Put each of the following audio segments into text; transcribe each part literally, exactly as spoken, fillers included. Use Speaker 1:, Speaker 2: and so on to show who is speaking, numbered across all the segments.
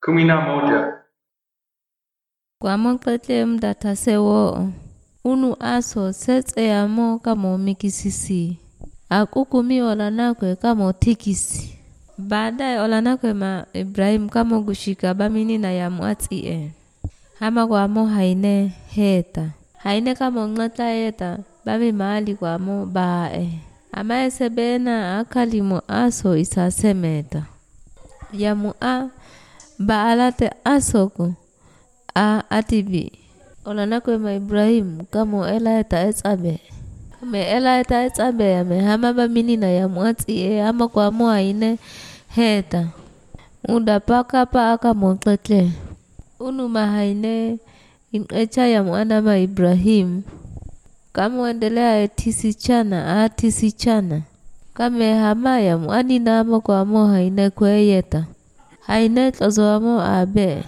Speaker 1: kumi na moja.
Speaker 2: Kwa mokete mdata sewo unu aso setse amo kamo mikisisi akukumi olanakwe kamo tikisi baadaye olanakwe ma Ibrahim kamo gushika bamini na ya muati e hama kwa mo haine heta haine kamo ngata heta bami mahali kwa mo baa e ama esebena akalimo aso isasemeta ya mua baalate asoko a atibi olanakwe ma Ibrahim kamo ela eta etsabe me ela eta etsabe ya me hama bamini na ya muati e hama kwa mo haine heta unda paka pa aka mokete unu mahaine inecha ya mwana ma Ibrahim kama endelea etisi chana atisi chana kame hama ya mwani na ama kwa mo haine kweyeta haine tozo amo abe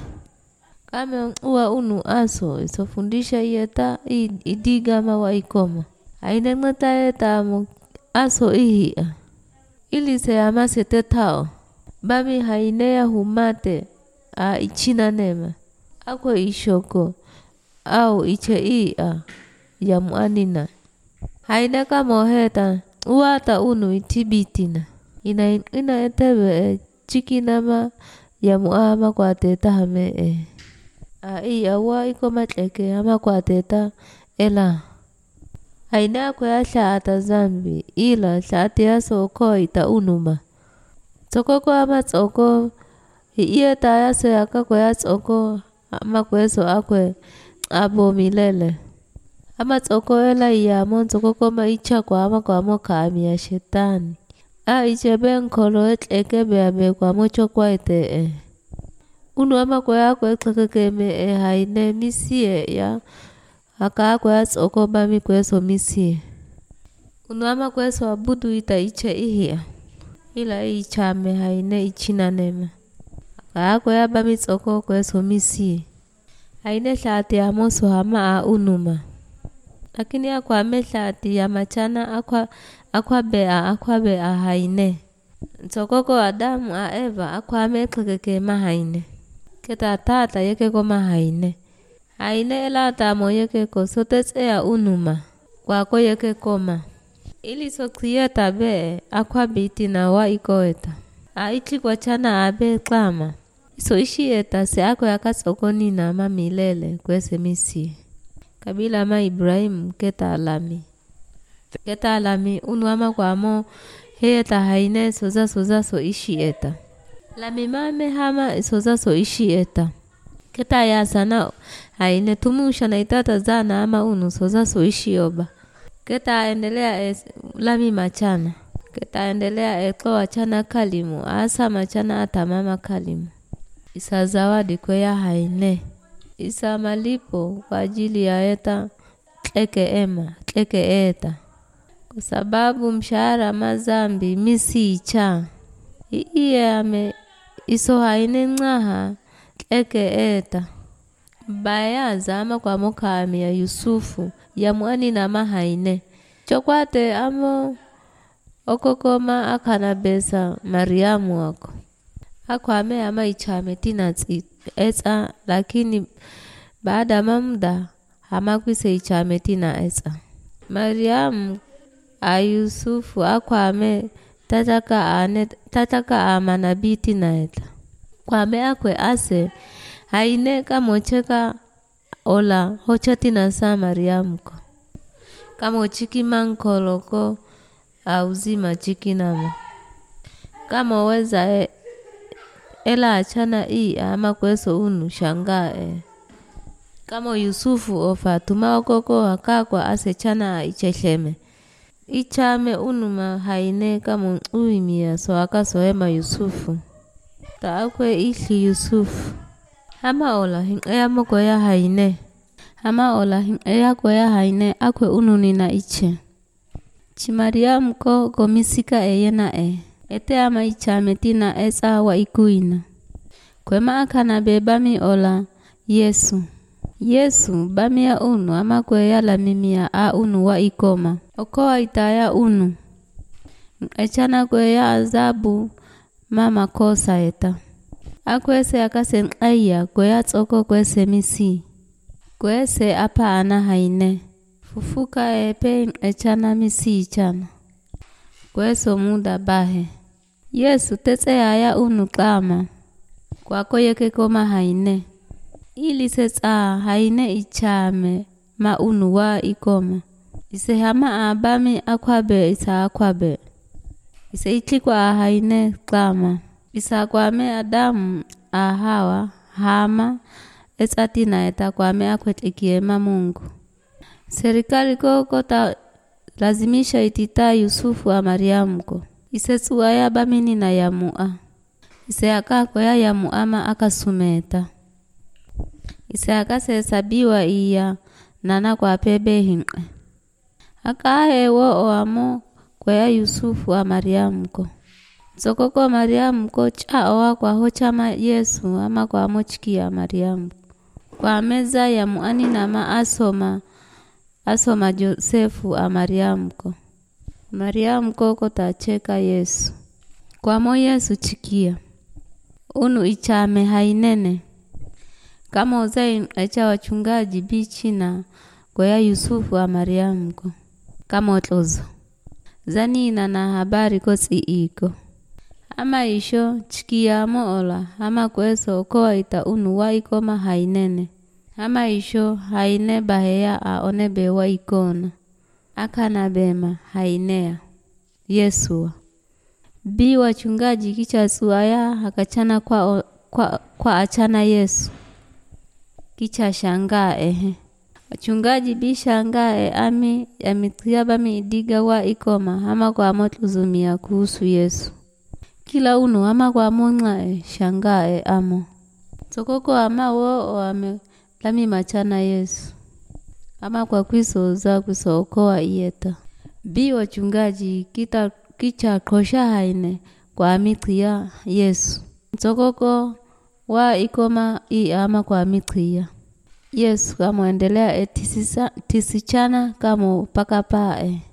Speaker 2: kame uwa unu aso isofundisha yeta idiga ma wa ikoma haine ngata yeta amo aso ihia ili se ama sete tao bami haine ya humate a ichina nema ako ishoko au iche ia ya muanina haine kama heta uata unu itibitina ina ina etebe chikinama ya muama kwa teta hame e a iya wa ikoma tleke hama kwa teta ela haine ako ya shaata zambi ila shaati ya soko ita unuma tsokoko ama tsoko hiye taya se aka kwa ya tsoko ama kweso akwe abo milele ama tsoko ela iya mo tsoko ma icha kwa ama kwa mo kami ya shetani a ichebe nkolo etleke beabe kwa mo chokwa ite e unu ama kwa ya kwa etleke me e haine misie ya aka kwa ya tsoko bami kweso misie unu ama kweso abudu ita iche ihia ila icha me haine ichina nema aka kwa ya bami tsoko kweso misie haine shati ya moso hama a unuma lakini akwa meshati ya machana akwa akwa bea akwa bea haine tsokoko Adamu a Eva akwa mekleke ma haine keta tata yeke ko ma haine haine ela tamo yeke ko sotetse ya unuma kwa ko yeke koma ili sokrieta be akwa biti na wa ikoeta a ichi kwa chana abe klama so ishi eta se ako yakasokoni na mamilele kwese misi kabila ma Ibrahim keta alami keta alami unu ama kwa mo heta haine soza soza so ishi eta lami mame hama soza so ishi eta keta ya sana haine tumusha na itata zana ama unu soza so ishi oba keta endelea es, lami machana keta endelea eko achana kalimu asa machana atamama kalimu isa zawadi kwe ya haine isa malipo kwa ajili ya eta tleke ema tleke eta kwa sababu mshahara mazambi misi icha iye ame iso haine ngaha tleke eta baya zama kwa mokami ya Yusufu ya mwani na mahaine chokwate amo okokoma akana besa Mariamu wako akwame ama ichame tina etsa lakini baada mamda hama kwise ichame tina etsa Mariam a Yusufu akwame tataka ane tataka amanabi tina eta kwame akwe ase haine kamo cheka ola hocha tina sa Mariam ko kamo chiki mankoloko auzima chiki nama kamo weza e ela achana ii ama kweso unu shanga e kama Yusufu ofa tuma okoko hakakwa ase chana ichesheme ichame unuma haine kama uimia so akaso ema Yusufu ta akwe ishi Yusufu hama ola hinea moko ya haine hama ola hinea kwa ya haine akwe ununi na iche chimaria mko komisika eyena e ete ama ichame tina esa wa ikuina kwema akana bebami ola Yesu Yesu bami ya unu ama kwe ya la mimi ya a unu wa ikoma okoa itaya unu echana kwe ya azabu mama kosa eta akwese akasenqaya goyatsoko kwese misi kwese apa ana haine fufuka epe echana misi chana kweso muda bahe Yesu tetse haya unuqama kwako yeke koma haine ili setsa haine ichame ma unuwa ikoma ise hama abami akwabe isa akwabe ise itikwa haine qama isa kwame Adamu ahawa hama etsatina eta kwame akwetikiema Mungu serikali koko ta lazimisha itita Yusufu wa Mariamu ko ise tsuaya bamini na yamua ise akako ya yamuama akasumeta ise akasesabiwa iya nana kwa pebe hinqe akahe wo oamo kwa ya Yusufu wa Mariamu ko sokoko Mariamu ko cha owa kwa hochama Yesu ama kwa mochiki ya Mariamu kwa meza ya muani na ma asoma asoma Josefu a Mariamu ko Mariamu ko kotacheka Yesu kwa mo Yesu chikia unu ichame hainene kama uzai echa wachungaji bichi na kwa ya Yusufu wa Mariamu ko kama otlozo zanina na habari kosi iko ama isho chikia moola ama kweso okoa ita unu wa ikoma hainene ama isho haine baheya aonebe wa ikona akana bema hainea Yesu bi wachungaji kicha suaya hakachana kwa, kwa, kwa achana Yesu kicha shangaa ehe wachungaji bi shangae ami yamitiyaba miidiga wa ikoma ama kwa motluzumia kuhusu Yesu kila unu ama kwa monga shangae amo sokoko ama wo o ame lami machana Yesu ama kwa kwiso za kusokoa ieta bi wachungaji kita kicha kosha haine kwa mitia Yesu sokoko wa ikoma i ama kwa mitia Yesu kama endelea etisisa tisichana kama paka pae